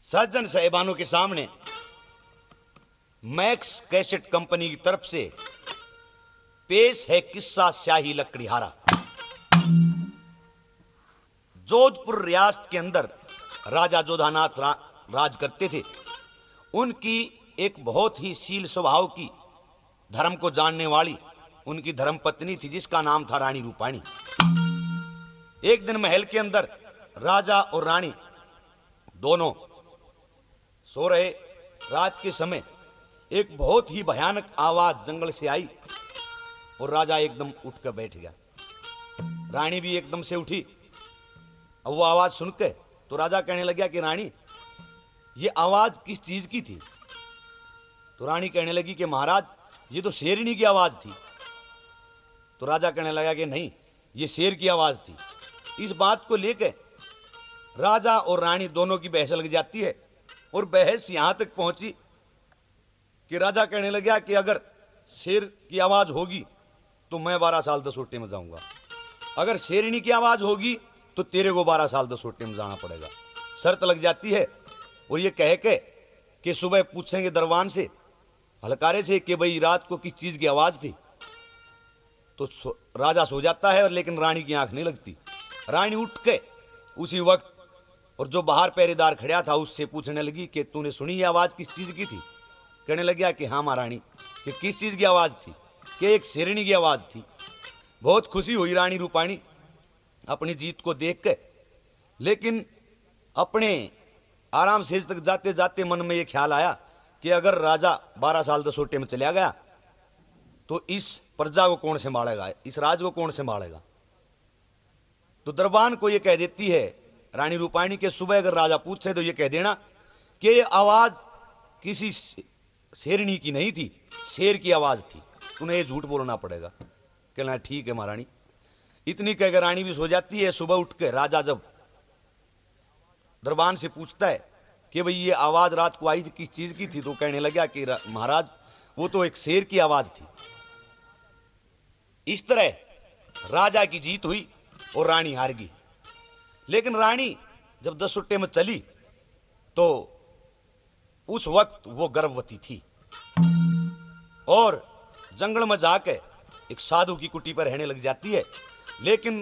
सज्जन साहिबानों के सामने max cassette company की तरफ से पेश है किस्सा स्याही लकड़ीहारा। जोधपुर रियासत के अंदर राजा जोधानाथ राज करते थे। उनकी एक बहुत ही शील स्वभाव की, धर्म को जानने वाली उनकी धर्म पत्नी थी, जिसका नाम था रानी रूपाणी। एक दिन महल के अंदर राजा और रानी दोनों सो रहे। रात के समय एक बहुत ही भयानक आवाज जंगल से आई और राजा एकदम उठकर बैठ गया। रानी भी एकदम से उठी। अब वो आवाज सुनकर तो राजा कहने लगा कि रानी, ये आवाज किस चीज की थी? तो रानी कहने लगी कि महाराज, ये तो शेरनी की आवाज थी। तो राजा कहने लगा कि नहीं, ये शेर की आवाज थी। इस बात को लेकर राजा और रानी दोनों की बहस लग जाती है और बहस यहां तक पहुंची कि राजा कहने लगा कि अगर शेर की आवाज होगी तो मैं 12 साल दसोटे में जाऊंगा, अगर शेरनी की आवाज होगी तो तेरे को 12 साल दसोटे में जाना पड़ेगा। शर्त लग जाती है। और ये कह के कि सुबह पूछेंगे दरबान से, हलकारे से, कि भाई रात को किस चीज की आवाज थी। तो राजा सो जाता है, लेकिन रानी की आंख नहीं लगती। रानी उठ के उसी वक्त और जो बाहर पहरेदार खड़ा था उससे पूछने लगी कि तूने सुनी ये आवाज किस चीज की थी? कहने लगा कि हाँ महारानी। कि किस चीज की आवाज थी? कि एक शेरनी की आवाज थी। बहुत खुशी हुई रानी रूपाणी अपनी जीत को देख के, लेकिन अपने आराम से तक जाते जाते मन में यह ख्याल आया कि अगर राजा 12 साल दसोटे में चला गया तो इस प्रजा को कौन संभालेगा, इस राज को कौन संभालेगा। तो दरबान को यह कह देती है रानी रूपाणी के, सुबह अगर राजा पूछे तो यह कह देना कि यह आवाज किसी शेरनी की नहीं थी, शेर की आवाज थी। तुम्हें यह झूठ बोलना पड़ेगा। कहना ठीक है महारानी। इतनी कहकर रानी भी सो जाती है। सुबह उठ के राजा जब दरबान से पूछता है कि भाई ये आवाज रात को आई थी किस चीज की थी, तो कहने लगा कि महाराज वो तो एक शेर की आवाज थी। इस तरह राजा की जीत हुई और रानी हार गई। लेकिन रानी जब दसुट्टे में चली तो उस वक्त वो गर्भवती थी और जंगल में जाके एक साधु की कुटी पर रहने लग जाती है। लेकिन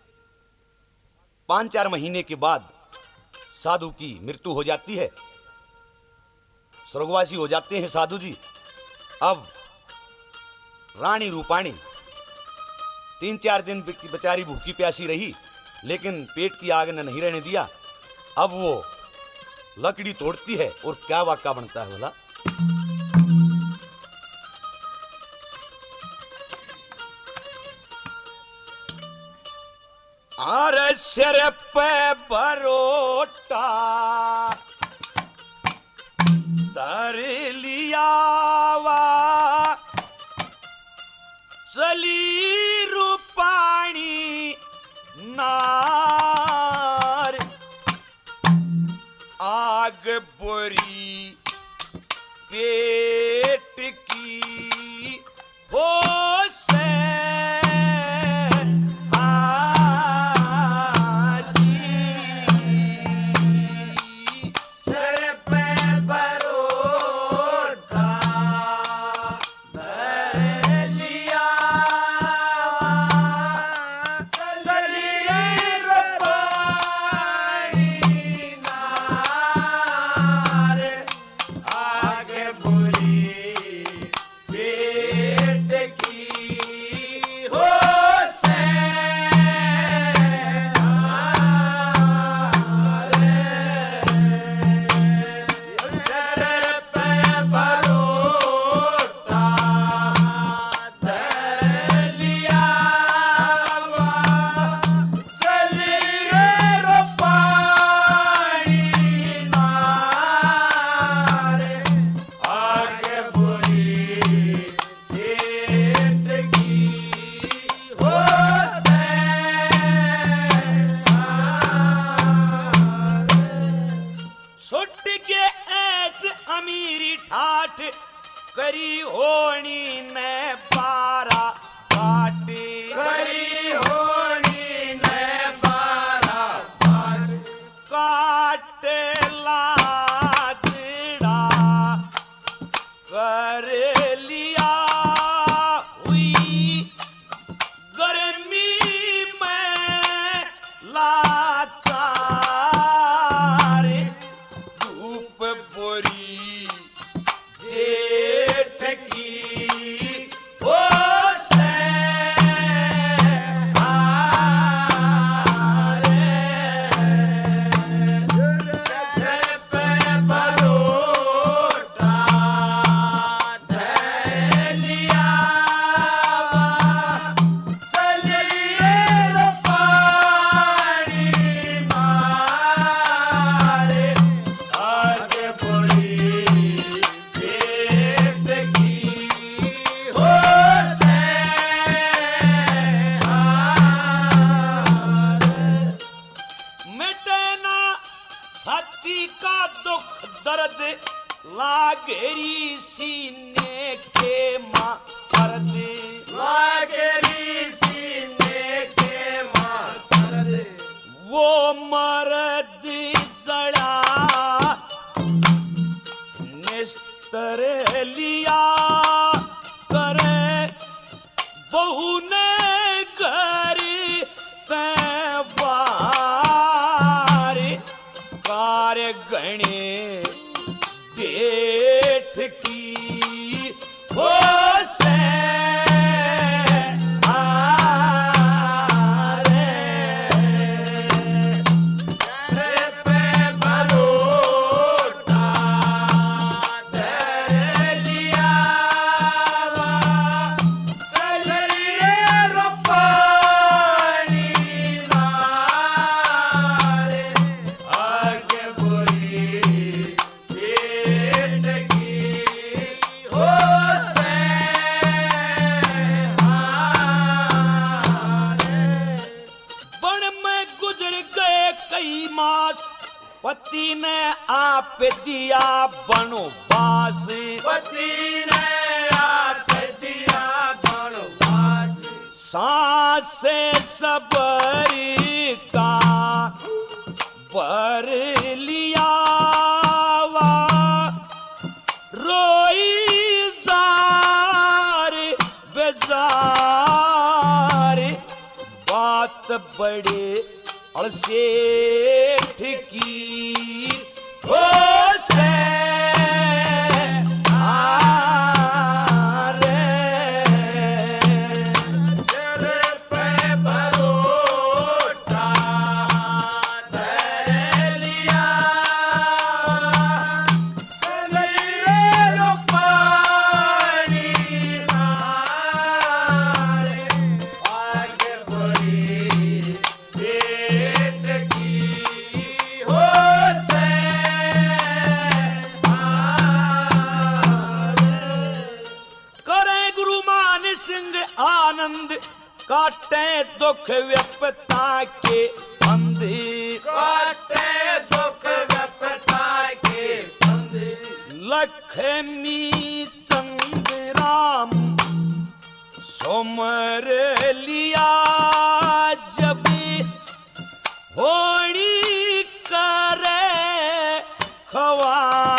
5-4 महीने के बाद साधु की मृत्यु हो जाती है, स्वर्गवासी हो जाते हैं साधु जी। अब रानी रूपाणी 3-4 दिन बेचारी भूखी प्यासी रही, लेकिन पेट की आग ने नहीं रहने दिया। अब वो लकड़ी तोड़ती है और क्या वाक्या बनता है बोला, अरे सिर पे बरोटा तर लिया वा चली रूपाणी नार, आग बुरी पेट की हो से करी होनी ने 12 बाटे, करी होनी ने 12 बाटे, काट ला दर्द लागेरी सीने के मर्द लागेरी सीने के मर्द वो मर्द जड़ा निस्तर लिया करे बहू ने घर तैवार कार्य गणे देठ की हो से पति ने आप दिया बनवास पति ने आप दिया बनवास सांस सबर का बर लिया वा रोई जार बेजार बात बड़े सेठ की हो से सिर पे बरोटा धर लिया चलिए लो पानी मारे आगे बढ़ी आनंद काटे दुख व्यपता के बंदे काटे दुख व्यपता के बंदे लक्ष्मी चंद राम सोमर लिया जब होड़ी करे खवा